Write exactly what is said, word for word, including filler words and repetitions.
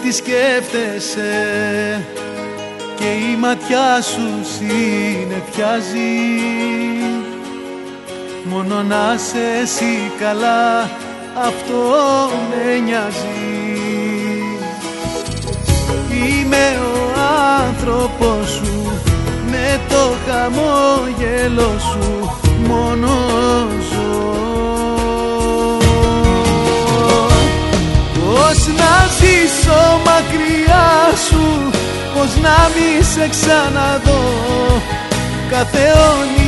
τι σκέφτεσαι και η ματιά σου συννεφιάζει. Μόνο να σε εσύ καλά, αυτό με νοιάζει. Είμαι ο άνθρωπος σου, με το χαμόγελο σου μόνο ζω. Πώς να ζήσω μακριά σου, πώς να μη σε ξαναδώ. Κάθε όνειρο